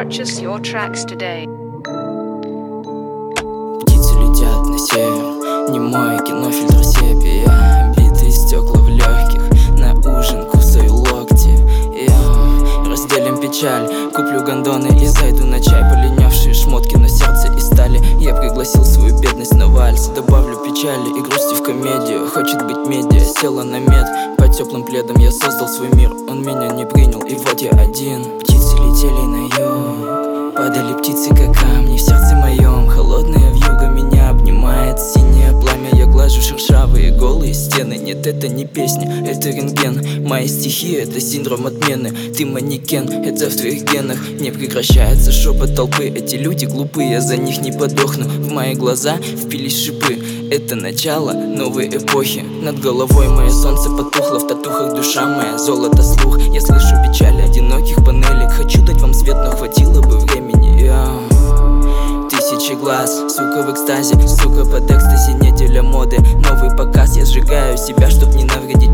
Purchase your tracks today. Птицы летят на север, немое кино, фильтр сепия. Битые стекла в легких, на ужин кусаю локти. Я разделим печаль, куплю гондоны и зайду на чай. Полинявшие шмотки, но сердце из стали. Я пригласил свою бедность на вальс. Добавлю печали и грусти в комедию. Хочет быть медиа, села на мед. Под теплым пледом я создал свой мир. Он меня не принял, и вот я один. Птицы летели на юг, падали птицы, как камни в сердце моем. Холодная вьюга меня обнимает, синее пламя. Я глажу шершавые голые стены. Нет, это не песня, это рентген. Мои стихи — это синдром отмены. Ты манекен, это в твоих генах. Не прекращается шепот толпы. Эти люди глупые, я за них не подохну. В мои глаза впились шипы. Это начало новой эпохи. Над головой мое солнце потухло. В татухах душа моя, золото слух. Я слышу печаль одиноких панелек. Хочу дать вам свет, но хватило бы времени. Тысячи глаз, сука в экстазе, сука под экстази, не для моды. Новый показ, я сжигаю себя, чтоб не навредить